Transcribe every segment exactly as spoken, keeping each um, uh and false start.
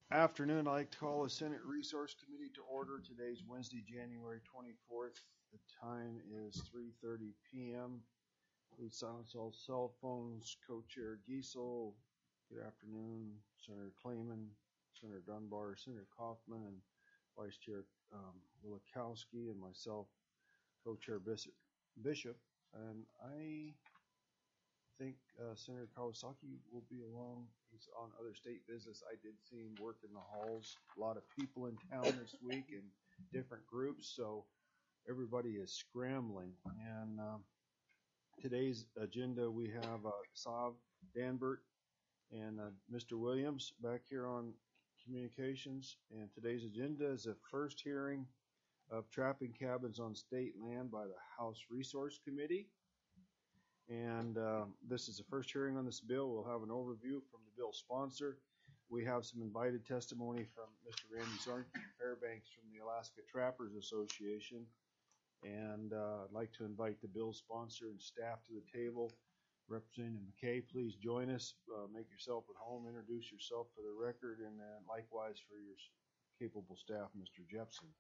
Afternoon. I'd like to call the Senate Resource Committee to order. Today's Wednesday, January twenty-fourth. The time is three thirty p m Please silence all cell phones. Co-Chair Giesel, good afternoon. Senator Clayman, Senator Dunbar, Senator Kaufman, and Vice Chair um, Wilikowski, and myself, Co-Chair Bishop. Bishop. And I think uh, Senator Kawasaki will be along. He's on other state business. I did see him work in the halls. A lot of people in town this week in different groups, so everybody is scrambling. And uh, today's agenda, we have uh, Sav Danbert and uh, Mister Williams back here on communications. And today's agenda is a first hearing of trapping cabins on state land by the House Resource Committee. And uh, this is the first hearing on this bill. We'll have an overview from the bill sponsor. We have some invited testimony from Mister Randy Zarnke Fairbanks from the Alaska Trappers Association. And uh, I'd like to invite the bill sponsor and staff to the table. Representative McKay, please join us. Uh, make yourself at home. Introduce yourself for the record, and uh, likewise for your capable staff, Mister Jepson.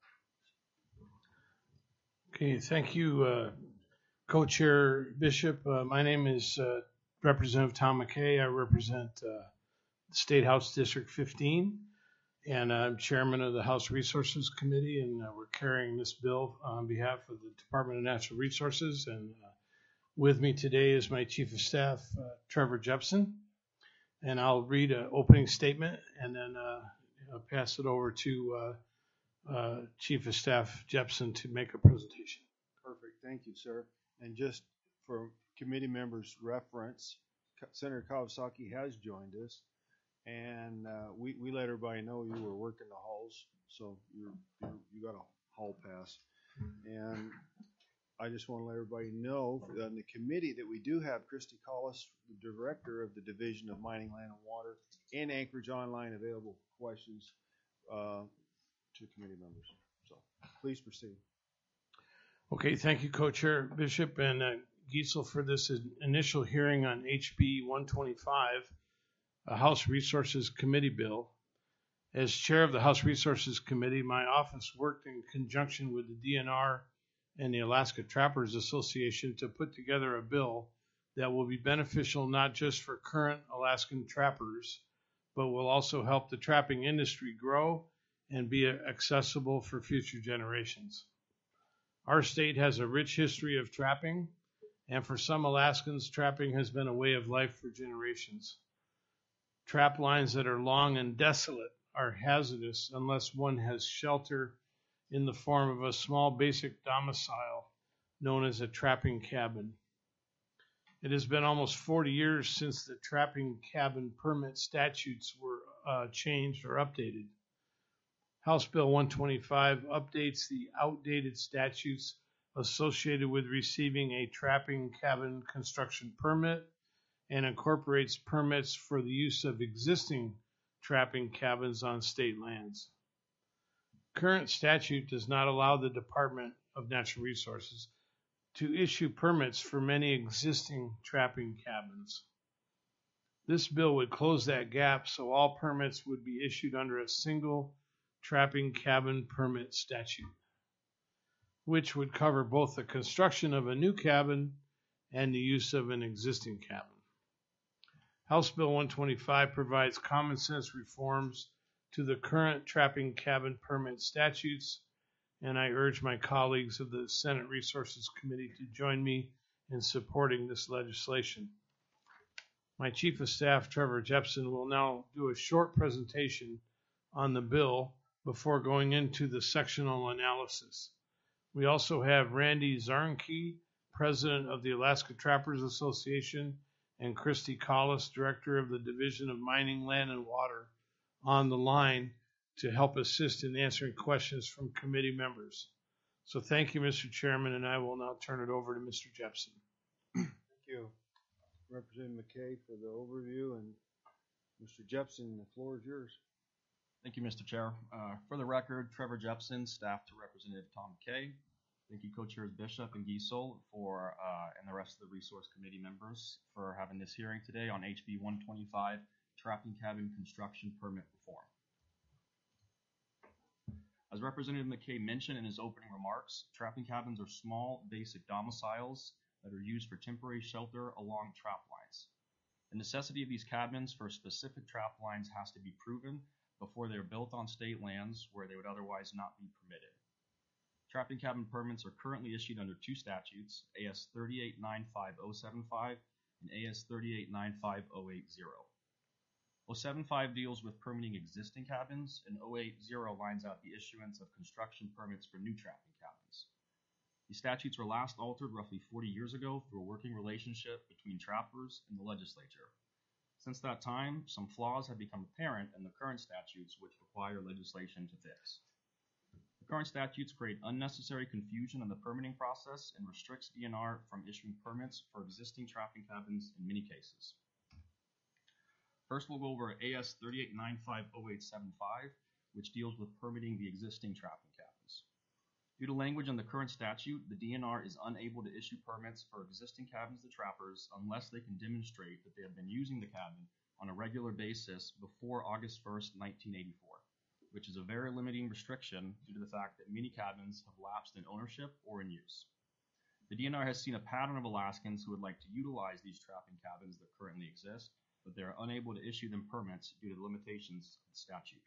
Okay, thank you, uh, Co-Chair Bishop. Uh, my name is uh, Representative Tom McKay. I represent uh, State House District fifteen, and I'm chairman of the House Resources Committee, and uh, we're carrying this bill on behalf of the Department of Natural Resources. And uh, with me today is my Chief of Staff, uh, Trevor Jepson, and I'll read an opening statement and then uh, I'll pass it over to uh, uh, Chief of Staff Jepson to make a presentation. Perfect. Thank you, sir. And just for committee members' reference, Senator Kawasaki has joined us, and uh, we, we let everybody know you were working the halls, so you're, you're, you got a hall pass. And I just want to let everybody know on the committee that we do have Christy Collis, the director of the Division of Mining, Land, and Water in Anchorage Online, available for questions uh, to committee members. So please proceed. Okay, thank you, Co-Chair Bishop and uh, Giesel, for this initial hearing on H B one twenty-five, a House Resources Committee bill. As chair of the House Resources Committee, my office worked in conjunction with the D N R and the Alaska Trappers Association to put together a bill that will be beneficial not just for current Alaskan trappers, but will also help the trapping industry grow and be accessible for future generations. Our state has a rich history of trapping, and for some Alaskans, trapping has been a way of life for generations. Trap lines that are long and desolate are hazardous unless one has shelter in the form of a small basic domicile known as a trapping cabin. It has been almost forty years since the trapping cabin permit statutes were uh, changed or updated. House Bill one twenty-five updates the outdated statutes associated with receiving a trapping cabin construction permit and incorporates permits for the use of existing trapping cabins on state lands. Current statute does not allow the Department of Natural Resources to issue permits for many existing trapping cabins. This bill would close that gap, so all permits would be issued under a single trapping cabin permit statute, which would cover both the construction of a new cabin and the use of an existing cabin. House Bill one twenty-five provides common sense reforms to the current trapping cabin permit statutes, and I urge my colleagues of the Senate Resources Committee to join me in supporting this legislation. My Chief of Staff, Trevor Jepson, will now do a short presentation on the bill before going into the sectional analysis. We also have Randy Zarnke, President of the Alaska Trappers Association, and Christy Collis, Director of the Division of Mining, Land, and Water, on the line to help assist in answering questions from committee members. So thank you, Mister Chairman, and I will now turn it over to Mister Jepson. Thank you, Representative McKay, for the overview, and Mister Jepson, the floor is yours. Thank you, Mister Chair. Uh, for the record, Trevor Jepson, staff to Representative Tom McKay. Thank you, Co-Chairs Bishop and Giesel, for uh, and the rest of the Resource Committee members for having this hearing today on H B one twenty-five, Trapping Cabin Construction Permit Reform. As Representative McKay mentioned in his opening remarks, trapping cabins are small, basic domiciles that are used for temporary shelter along trap lines. The necessity of these cabins for specific trap lines has to be proven before they are built on state lands where they would otherwise not be permitted. Trapping cabin permits are currently issued under two statutes, A S thirty-eight ninety-five oh seventy-five and A S thirty-eight ninety-five oh eighty. oh seventy-five deals with permitting existing cabins, and oh eighty lines out the issuance of construction permits for new trapping cabins. These statutes were last altered roughly forty years ago through a working relationship between trappers and the legislature. Since that time, some flaws have become apparent in the current statutes which require legislation to fix. The current statutes create unnecessary confusion in the permitting process and restricts D N R from issuing permits for existing trapping cabins in many cases. First, we'll go over A S thirty-eight ninety-five oh eight seventy-five, which deals with permitting the existing trapping cabins. Due to language in the current statute, the D N R is unable to issue permits for existing cabins to trappers unless they can demonstrate that they have been using the cabin on a regular basis before August first, nineteen eighty-four, which is a very limiting restriction due to the fact that many cabins have lapsed in ownership or in use. The D N R has seen a pattern of Alaskans who would like to utilize these trapping cabins that currently exist, but they are unable to issue them permits due to the limitations of the statute.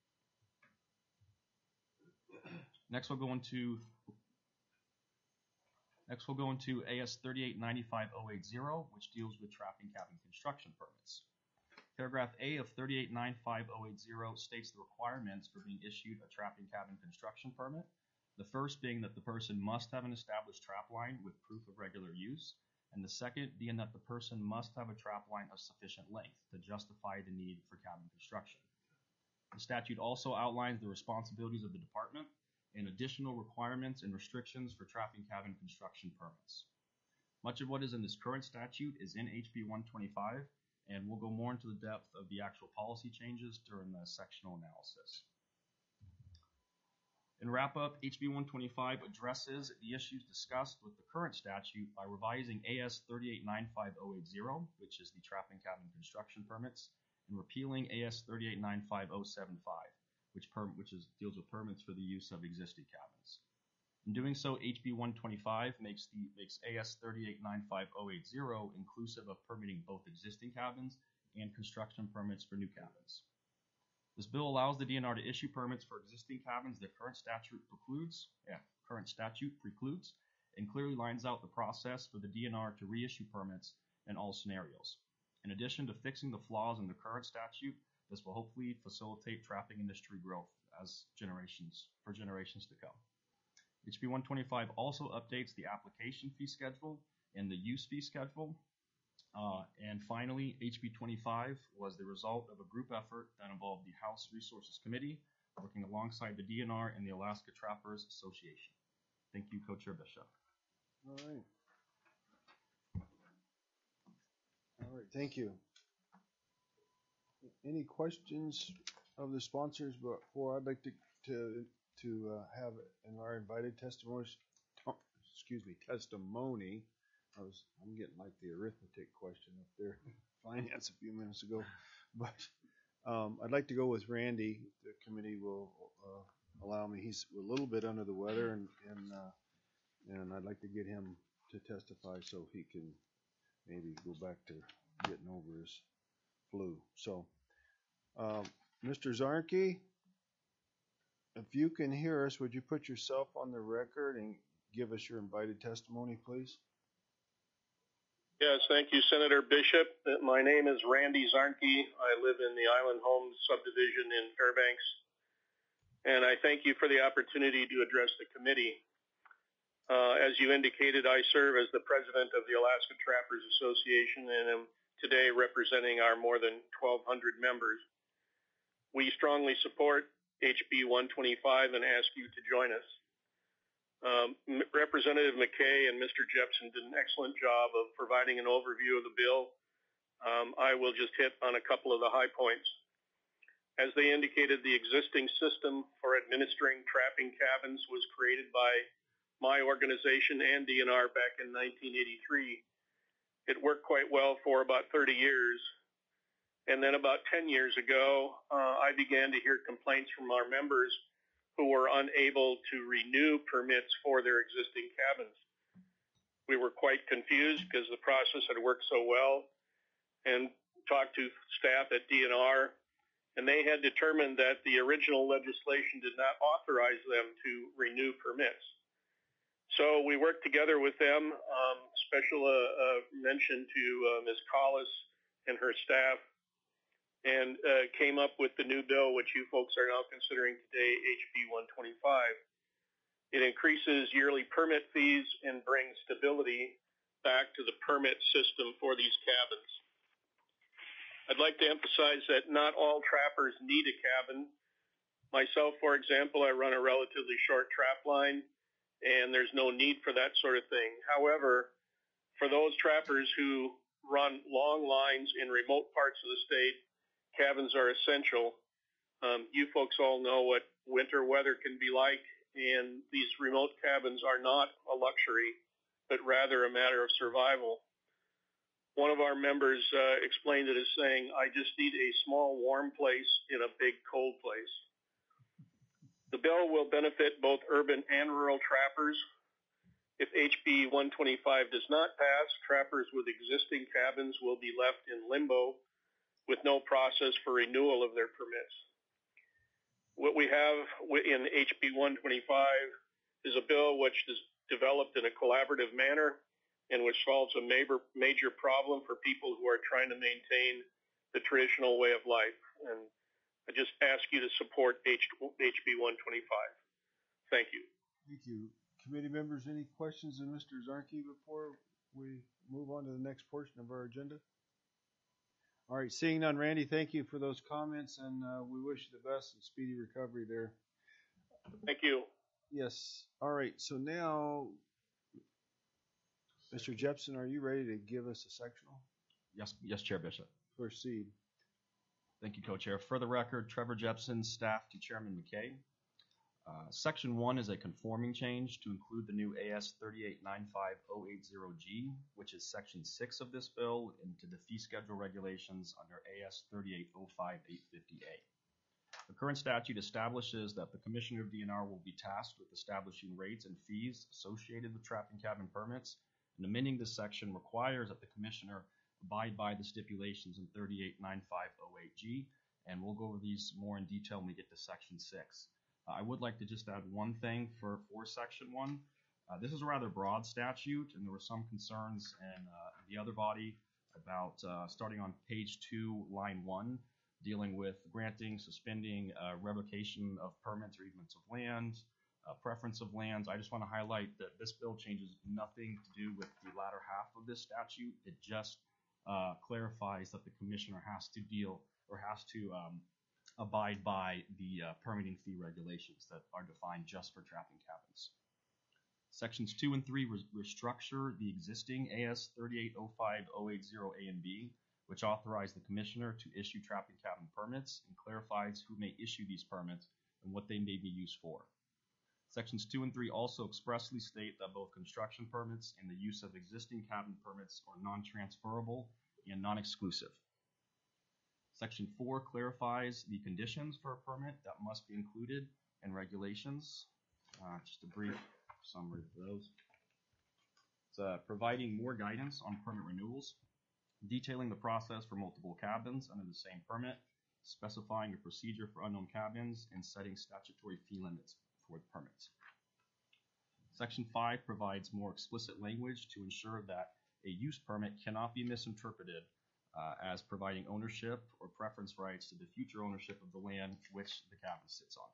Next, we'll go into next we'll go into A S thirty-eight ninety-five oh eighty, which deals with trapping cabin construction permits. Paragraph A of thirty-eight ninety-five oh eighty states the requirements for being issued a trapping cabin construction permit. The first being that the person must have an established trap line with proof of regular use, and the second being that the person must have a trap line of sufficient length to justify the need for cabin construction. The statute also outlines the responsibilities of the department and additional requirements and restrictions for trapping cabin construction permits. Much of what is in this current statute is in H B one twenty-five, and we'll go more into the depth of the actual policy changes during the sectional analysis. In wrap up, H B one twenty-five addresses the issues discussed with the current statute by revising A S thirty-eight ninety-five oh eighty, which is the trapping cabin construction permits, and repealing A S thirty-eight ninety-five oh seventy-five, which, per, which is, deals with permits for the use of existing cabins. In doing so, H B one twenty-five makes, the, makes A S thirty-eight ninety-five oh eighty inclusive of permitting both existing cabins and construction permits for new cabins. This bill allows the D N R to issue permits for existing cabins that current statute precludes, yeah, current statute precludes, and clearly lines out the process for the D N R to reissue permits in all scenarios. In addition to fixing the flaws in the current statute, this will hopefully facilitate trapping industry growth as generations for generations to come. H B one twenty-five also updates the application fee schedule and the use fee schedule. Uh, and finally, H B twenty-five was the result of a group effort that involved the House Resources Committee, working alongside the D N R and the Alaska Trappers Association. Thank you, Co-Chair Bishop. All right. All right, thank you. Any questions of the sponsors before I'd like to to to uh, have in our invited testimony? Excuse me, testimony. I was I'm getting like the arithmetic question up there, finance a few minutes ago, but um, I'd like to go with Randy. The committee will uh, allow me. He's a little bit under the weather, and and uh, and I'd like to get him to testify so he can maybe go back to getting over his flu. So, um, Mister Zarnke, if you can hear us, would you put yourself on the record and give us your invited testimony, please? Yes, thank you, Senator Bishop. My name is Randy Zarnke. I live in the Island Homes subdivision in Fairbanks, and I thank you for the opportunity to address the committee. Uh, as you indicated, I serve as the president of the Alaska Trappers Association and am today representing our more than twelve hundred members. We strongly support H B one twenty-five and ask you to join us. Um, Representative McKay and Mister Jepson did an excellent job of providing an overview of the bill. Um, I will just hit on a couple of the high points. As they indicated, the existing system for administering trapping cabins was created by my organization and D N R back in nineteen eighty-three. It worked quite well for about thirty years. And then about ten years ago, uh, I began to hear complaints from our members who were unable to renew permits for their existing cabins. We were quite confused because the process had worked so well, and talked to staff at D N R, and they had determined that the original legislation did not authorize them to renew permits. So we worked together with them, um, special uh, uh, mention to uh, Miz Collis and her staff, and uh, came up with the new bill, which you folks are now considering today, H B one twenty-five. It increases yearly permit fees and brings stability back to the permit system for these cabins. I'd like to emphasize that not all trappers need a cabin. Myself, for example, I run a relatively short trap line, and there's no need for that sort of thing. However, for those trappers who run long lines in remote parts of the state, cabins are essential. Um, you folks all know what winter weather can be like, and these remote cabins are not a luxury, but rather a matter of survival. One of our members uh, explained it as saying, I just need a small warm place in a big cold place. The bill will benefit both urban and rural trappers. If H B one twenty-five does not pass, trappers with existing cabins will be left in limbo with no process for renewal of their permits. What we have in H B one twenty-five is a bill which is developed in a collaborative manner and which solves a major, major problem for people who are trying to maintain the traditional way of life. And I just ask you to support H B one twenty-five. Thank you. Thank you. Committee members, any questions of Mister Zarnke before we move on to the next portion of our agenda? All right, seeing none, Randy, thank you for those comments, and uh, we wish you the best and speedy recovery there. Thank you. Yes. All right, so now, Mister Jepson, are you ready to give us a sectional? Yes, yes, Chair Bishop. Proceed. Thank you, Co-Chair. For the record, Trevor Jepson, staff to Chairman McKay. Uh, Section one is a conforming change to include the new A S thirty-eight ninety-five oh eighty G, which is Section six of this bill, into the fee schedule regulations under A S thirty-eight oh five eight fifty A. The current statute establishes that the Commissioner of D N R will be tasked with establishing rates and fees associated with trapping cabin permits, and amending this section requires that the Commissioner abide by the stipulations in thirty-eight ninety-five oh eight G, and we'll go over these more in detail when we get to Section six. Uh, I would like to just add one thing for, for Section one. Uh, this is a rather broad statute, and there were some concerns in uh, the other body about uh, starting on page two, line one, dealing with granting, suspending, uh, revocation of permits or easements of land, uh, preference of lands. I just want to highlight that this bill changes nothing to do with the latter half of this statute. It just uh, clarifies that the commissioner has to deal or has to um, abide by the uh, permitting fee regulations that are defined just for trapping cabins. Sections two and three re restructure the existing A S thirty-eight oh five oh eighty A and B, which authorize the commissioner to issue trapping cabin permits and clarifies who may issue these permits and what they may be used for. Sections two and three also expressly state that both construction permits and the use of existing cabin permits are non-transferable and non-exclusive. Section four clarifies the conditions for a permit that must be included in regulations. Uh, just a brief summary of those. It's uh, providing more guidance on permit renewals, detailing the process for multiple cabins under the same permit, specifying a procedure for unknown cabins, and setting statutory fee limits for the permits. Section five provides more explicit language to ensure that a use permit cannot be misinterpreted uh, as providing ownership or preference rights to the future ownership of the land which the cabin sits on.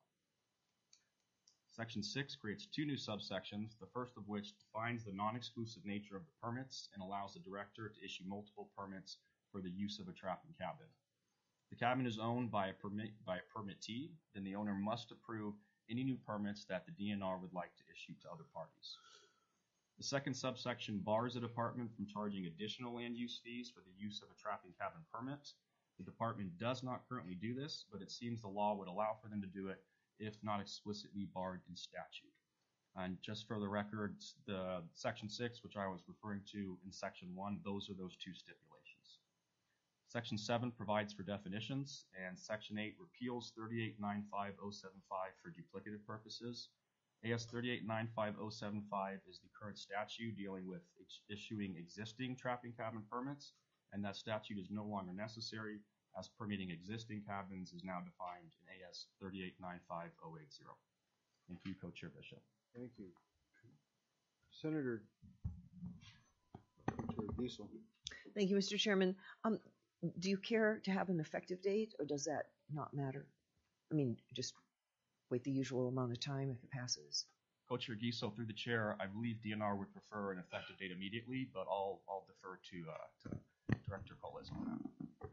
Section six creates two new subsections, the first of which defines the non-exclusive nature of the permits and allows the director to issue multiple permits for the use of a trapping cabin. The cabin is owned by a permit by a permittee, then the owner must approve any new permits that the D N R would like to issue to other parties. The second subsection bars the department from charging additional land use fees for the use of a trapping cabin permit. The department does not currently do this, but it seems the law would allow for them to do it if not explicitly barred in statute. And just for the record, the section six, which I was referring to in section one, those are those two stipulations. Section seven provides for definitions, and Section eight repeals thirty-eight ninety-five oh seventy-five for duplicative purposes. A S thirty-eight ninety-five oh seventy-five is the current statute dealing with ex- issuing existing trapping cabin permits, and that statute is no longer necessary, as permitting existing cabins is now defined in A S thirty-eight ninety-five oh eighty. Thank you, Co-Chair Bishop. Thank you. Senator Co-Chair Giesel. Thank you, Mister Chairman. Um, do you care to have an effective date, or does that not matter? I mean, just wait the usual amount of time if it passes. Co-Chair Giesel, through the chair, I believe D N R would prefer an effective date immediately, but I'll, I'll defer to, uh, to Director Coles on that.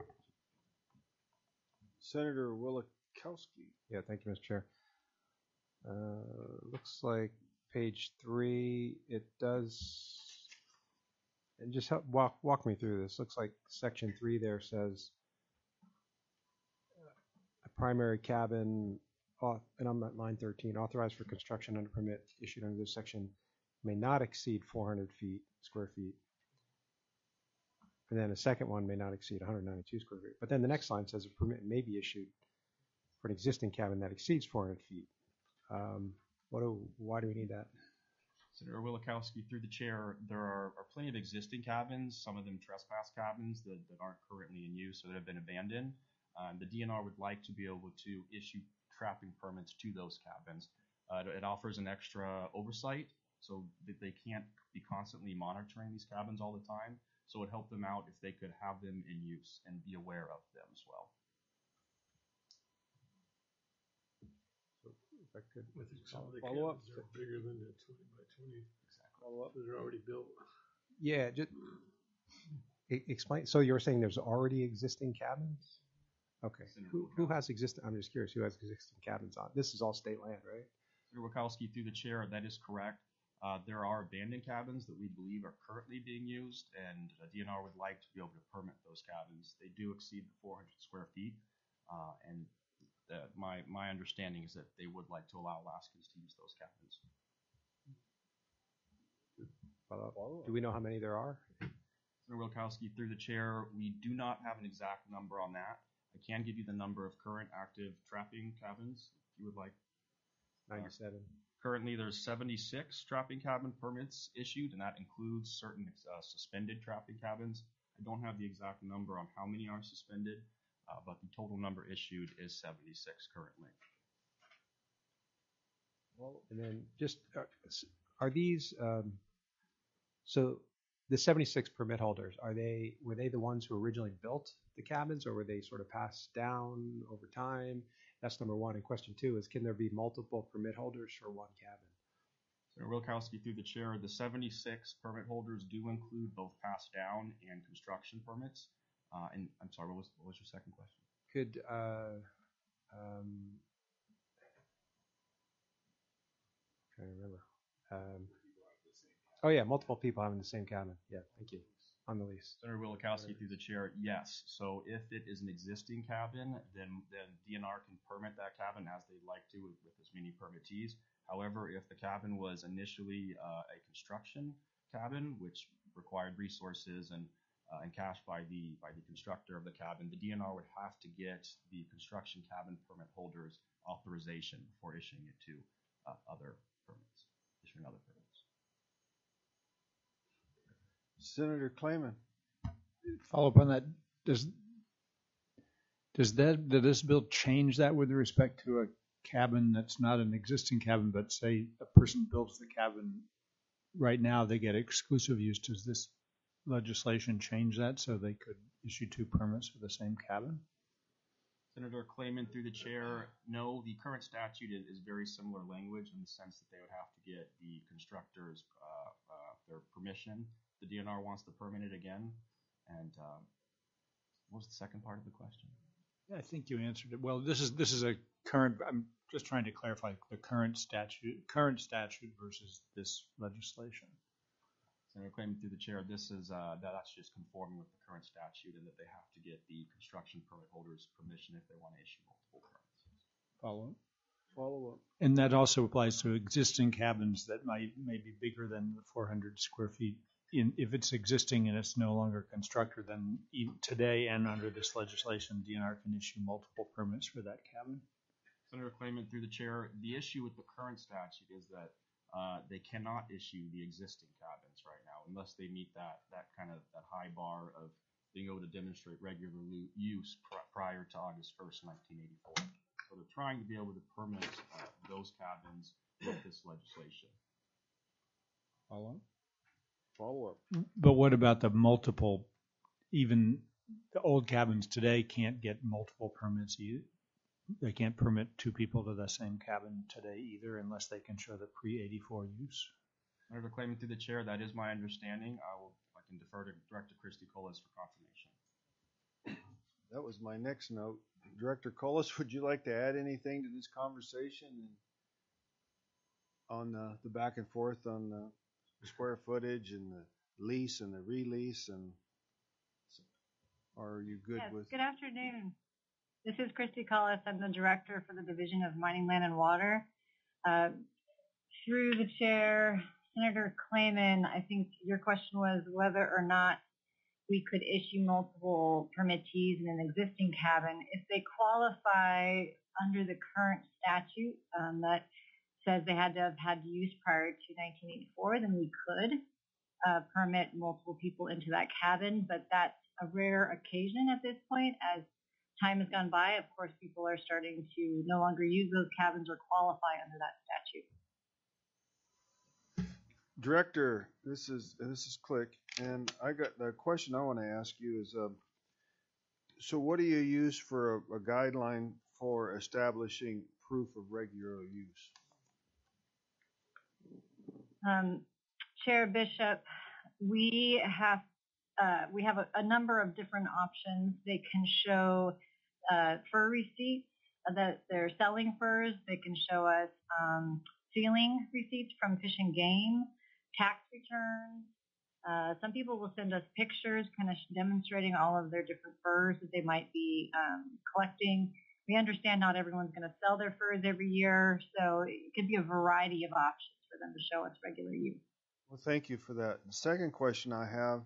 Senator Willikowski. Yeah, thank you, Mister Chair. Uh, looks like page three, it does, and just help walk walk me through this. Looks like section three there says a primary cabin, and I'm at line thirteen, authorized for construction under permit issued under this section may not exceed four hundred feet square feet. And then a second one may not exceed one hundred ninety-two square feet. But then the next line says a permit may be issued for an existing cabin that exceeds four hundred feet. Um, what do, why do we need that? Senator Willikowski, through the chair, there are, are plenty of existing cabins, some of them trespass cabins that, that aren't currently in use or that have been abandoned. Um, the D N R would like to be able to issue trapping permits to those cabins. Uh, it offers an extra oversight so that they can't be constantly monitoring these cabins all the time. So it would help them out if they could have them in use and be aware of them as well. So if I could I think some of the follow up. cabins are bigger than the twenty by twenty. Exactly. Follow up. They're already built. Yeah, just e- explain. So you're saying there's already existing cabins? Okay. Who, who has existing? I'm just curious. Who has existing cabins on? This is all state land, right? Senator Wilkowski, through the chair, that is correct. Uh, there are abandoned cabins that we believe are currently being used, and uh, D N R would like to be able to permit those cabins. They do exceed the four hundred square feet, uh, and the, my my understanding is that they would like to allow Alaskans to use those cabins. Follow up. Do we know how many there are? Senator Wilkowski, through the chair, we do not have an exact number on that. I can give you the number of current active trapping cabins if you would like. ninety-seven. Currently, there's seventy-six trapping cabin permits issued, and that includes certain uh, suspended trapping cabins. I don't have the exact number on how many are suspended, uh, but the total number issued is seventy-six currently. Well, and then just are, are these um, so the seventy-six permit holders, are they were they the ones who originally built the cabins, or were they sort of passed down over time? That's number one. And question two is, can there be multiple permit holders for one cabin? Senator Wilkowski, through the chair, the seventy-six permit holders do include both pass down and construction permits. Uh, and I'm sorry, what was what was your second question? Could uh, um, I'm trying to remember. Um, oh yeah, multiple people having the same cabin. Yeah, thank you. On the lease. Senator Willikowski, through the chair, yes. So if it is an existing cabin, then then D N R can permit that cabin as they'd like to with, with as many permittees. However, if the cabin was initially uh, a construction cabin, which required resources and uh, and cash by the by the constructor of the cabin, the D N R would have to get the construction cabin permit holders authorization before issuing it to uh, other permits, issuing other permits. Senator Clayman. Follow up on that. Does does that does this bill change that with respect to a cabin that's not an existing cabin, but say a person builds the cabin right now, they get exclusive use? Does this legislation change that so they could issue two permits for the same cabin? Senator Clayman, through the chair, no, the current statute is, is very similar language in the sense that they would have to get the constructor's uh, uh, their permission. The D N R wants to permit it again. And uh, what was the second part of the question? I think you answered it. Well, this is this is a current. I'm just trying to clarify the current statute, current statute versus this legislation. Senator Clayman, through the chair, this is uh, that's just conforming with the current statute, and that they have to get the construction permit holders' permission if they want to issue multiple permits. Follow up. Follow up. And that also applies to existing cabins that might may be bigger than the four hundred square feet in, if it's existing and it's no longer constructed, then even today and under this legislation, D N R can issue multiple permits for that cabin? Senator Clayman, through the chair, the issue with the current statute is that uh, they cannot issue the existing cabins right now unless they meet that that kind of that high bar of being able to demonstrate regular lu- use pr- prior to August first, nineteen eighty-four. So they're trying to be able to permit uh, those cabins with this legislation. Follow up? Follow up. But what about the multiple, even the old cabins today can't get multiple permits either? They can't permit two people to the same cabin today either unless they can show the pre eighty-four use? Senator Clayman, through the chair, that is my understanding. I will I can defer to Director Christy Colas for confirmation. That was my next note. Director Colas, would you like to add anything to this conversation on the, the back and forth on the square footage and the lease and the release, and or are you good Yes, with? good afternoon. This is Christy Collis. I'm the director for the Division of Mining, Land, and Water. Uh, through the chair, Senator Clayman, I think your question was whether or not we could issue multiple permittees in an existing cabin. If they qualify under the current statute um, that says they had to have had use prior to nineteen eighty-four, then we could uh, permit multiple people into that cabin, but that's a rare occasion at this point. As time has gone by, of course, people are starting to no longer use those cabins or qualify under that statute. Director, this is this is Click, and I got the question I want to ask you is, um, so what do you use for a, a guideline for establishing proof of regular use? Um, Chair Bishop, we have uh, we have a, a number of different options. They can show uh, fur receipts that they're selling furs. They can show us um, sealing receipts from Fish and Game, tax returns. Uh, some people will send us pictures kind of demonstrating all of their different furs that they might be um, collecting. We understand not everyone's going to sell their furs every year, so it could be a variety of options for them to show us regular use. Well, thank you for that. The second question I have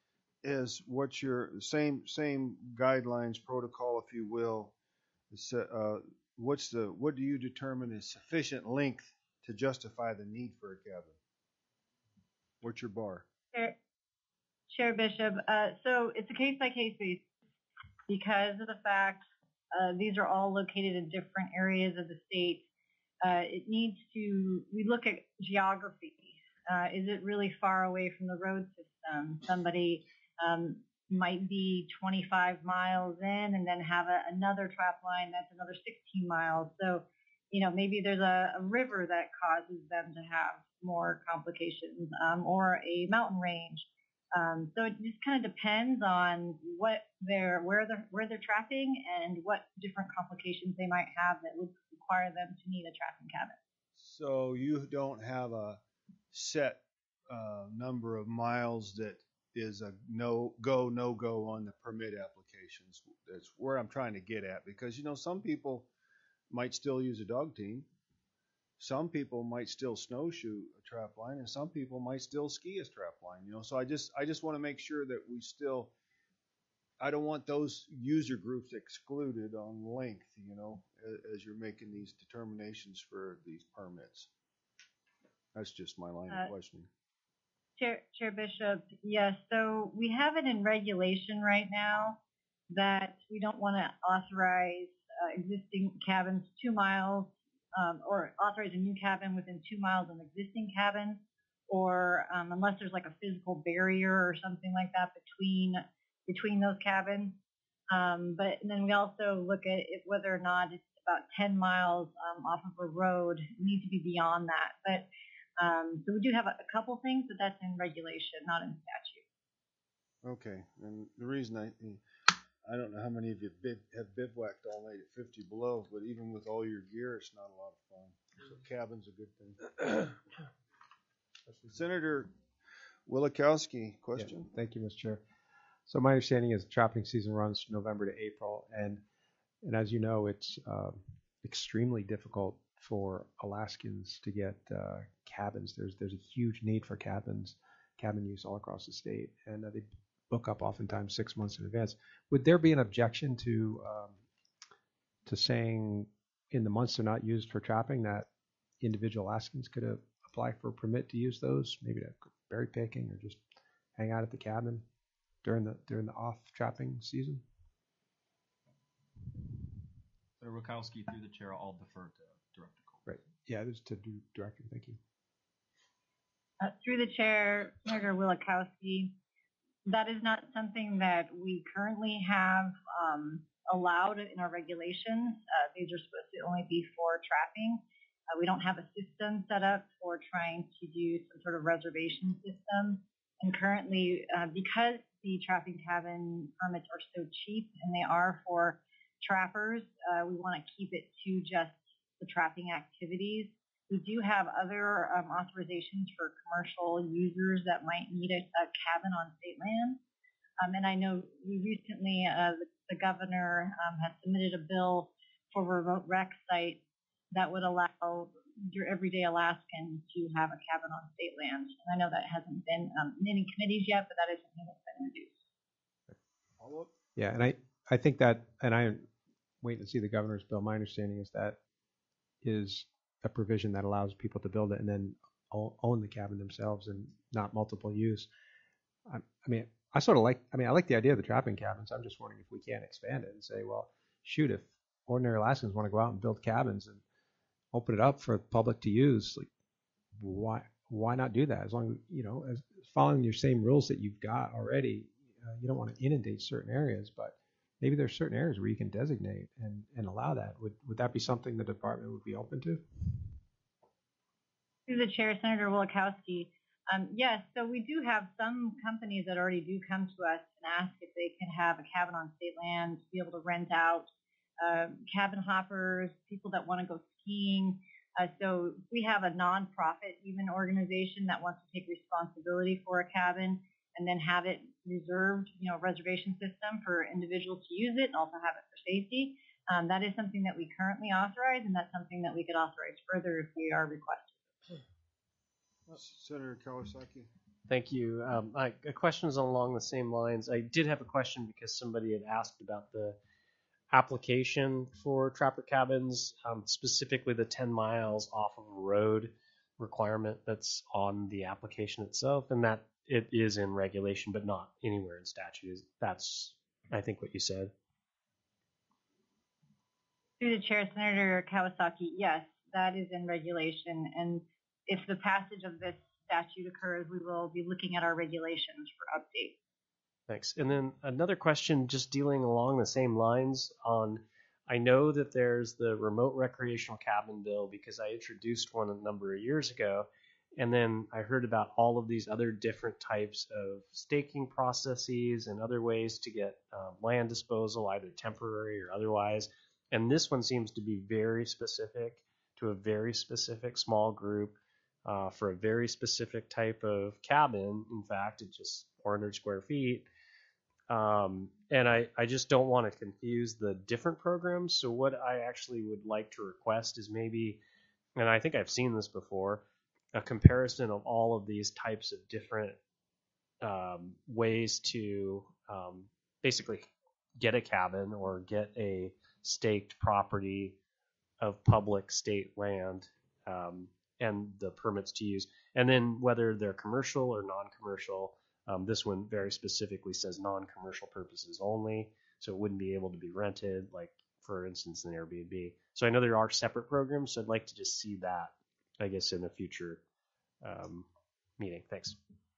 is what's your same same guidelines, protocol, if you will. Uh, what's the what do you determine is sufficient length to justify the need for a cabin? What's your bar? Chair, Chair Bishop, uh, so it's a case by case basis because of the fact uh, these are all located in different areas of the state. Uh, it needs to we look at geography. Uh, is it really far away from the road system? Somebody um, might be twenty-five miles in and then have a, another trap line that's another sixteen miles. So, you know, maybe there's a, a river that causes them to have more complications um, or a mountain range. Um, so it just kind of depends on what they're, where they're, where they're trapping and what different complications they might have that would require them to need a trapping cabin. So you don't have a set uh, number of miles that is a no go no go on the permit applications. That's where I'm trying to get at, because you know some people might still use a dog team, some people might still snowshoe a trap line, and some people might still ski a trap line. You know, so I just I just want to make sure that we still. I don't want those user groups excluded on length. You know, as, as you're making these determinations for these permits. That's just my line Uh, of questioning. Chair, Chair Bishop, yes. So we have it in regulation right now that we don't want to authorize uh, existing cabins two miles um, or authorize a new cabin within two miles of an existing cabin, or um, unless there's like a physical barrier or something like that between between those cabins. Um, but and then we also look at it, whether or not it's about ten miles um, off of a road. It needs to be beyond that. But Um, so we do have a, a couple things, but that's in regulation, not in statute. Okay, and the reason I I don't know how many of you bid, have bivouacked all night at fifty below, but even with all your gear, it's not a lot of fun. So cabin's a good thing. Senator Wielechowski, question? Yeah, thank you, Mister Chair. So my understanding is trapping season runs from November to April, and and as you know, it's uh, extremely difficult for Alaskans to get uh, cabins. There's there's a huge need for cabins. cabin use all across the state, and uh, they book up oftentimes six months in advance. Would there be an objection to um, to saying in the months they're not used for trapping that individual Alaskans could uh, apply for a permit to use those, maybe to berry picking or just hang out at the cabin during the during the off trapping season? Senator Rakowski, through the chair, I'll defer to Director Cole. Right. Yeah, this is to do director. Thank you. Uh, through the chair, Senator Wielechowski, that is not something that we currently have um, allowed in our regulations. Uh, these are supposed to only be for trapping. Uh, we don't have a system set up for trying to do some sort of reservation system. And currently, uh, because the trapping cabin permits are so cheap and they are for trappers, uh, we want to keep it to just the trapping activities. We do have other um, authorizations for commercial users that might need a, a cabin on state land. Um, and I know we recently, uh, the, the governor um, has submitted a bill for remote rec sites that would allow your everyday Alaskan to have a cabin on state land. And I know that hasn't been um, in any committees yet, but that is something that's been introduced. Follow up? Yeah, and I, I think that, and I wait to see the governor's bill. My understanding is that is a provision that allows people to build it and then own the cabin themselves and not multiple use. I, I mean, I sort of like, I mean, I like the idea of the trapping cabins. I'm just wondering if we can't expand it and say, well, shoot, if ordinary Alaskans want to go out and build cabins and open it up for the public to use, like, why why not do that? As long as, you know, as following your same rules that you've got already, uh, you don't want to inundate certain areas, but maybe there's certain areas where you can designate and, and allow that. Would would that be something the department would be open to? Through the chair, Senator Wielechowski. Um, yes, so we do have some companies that already do come to us and ask if they can have a cabin on state land, to be able to rent out, uh, cabin hoppers, people that want to go skiing. Uh, so we have a nonprofit even organization that wants to take responsibility for a cabin and then have it reserved, you know, reservation system for individuals to use it and also have it for safety. Um, that is something that we currently authorize, and that's something that we could authorize further if we are requested. Senator Kawasaki. Thank you. Um, I, a question is along the same lines. I did have a question because somebody had asked about the application for trapper cabins, um, specifically the ten miles off of a road requirement that's on the application itself, and that it is in regulation, but not anywhere in statute. That's, I think, what you said. Through the chair, Senator Kawasaki, yes, that is in regulation, and if the passage of this statute occurs, we will be looking at our regulations for update. Thanks. And then another question, just dealing along the same lines on, I know that there's the remote recreational cabin bill because I introduced one a number of years ago. And then I heard about all of these other different types of staking processes and other ways to get um, land disposal, either temporary or otherwise. And this one seems to be very specific to a very specific small group uh, for a very specific type of cabin. In fact, it's just four hundred square feet. Um, and I, I just don't want to confuse the different programs. So what I actually would like to request is maybe, and I think I've seen this before, a comparison of all of these types of different um, ways to um, basically get a cabin or get a staked property of public state land um, and the permits to use. And then whether they're commercial or non-commercial. Um, this one very specifically says non-commercial purposes only, so it wouldn't be able to be rented, like, for instance, an Airbnb. So I know there are separate programs, so I'd like to just see that, I guess, in a future um, meeting. Thanks.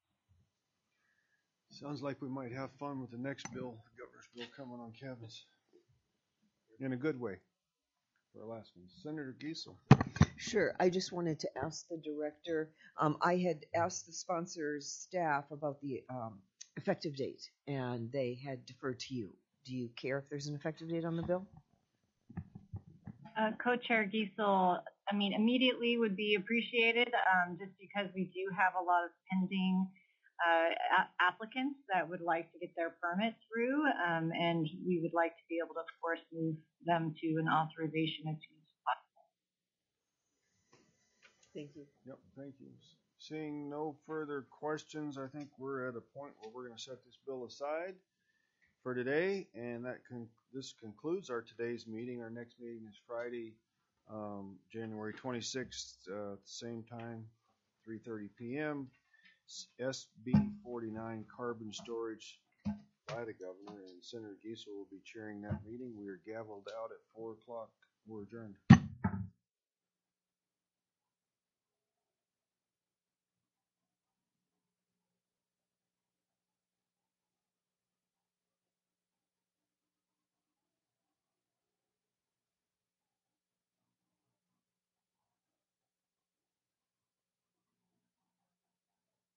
Sounds like we might have fun with the next bill, the governor's bill coming on cabins. In a good way for Alaskans. Senator Giesel. Sure. I just wanted to ask the director. Um, I had asked the sponsor's staff about the um, effective date, and they had deferred to you. Do you care if there's an effective date on the bill? Uh, Co-Chair Giesel, I mean, immediately would be appreciated, um, just because we do have a lot of pending uh, a- applicants that would like to get their permit through, um, and we would like to be able to, of course, move them to an authorization as soon as possible. Thank you. Yep, thank you. Seeing no further questions, I think we're at a point where we're gonna set this bill aside for today, and that con- this concludes our today's meeting. Our next meeting is Friday, um, January twenty-sixth, uh, at the same time, three thirty p.m. S B forty-nine carbon storage by the governor, and Senator Giesel will be chairing that meeting. We are gavelled out at four o'clock. We're adjourned.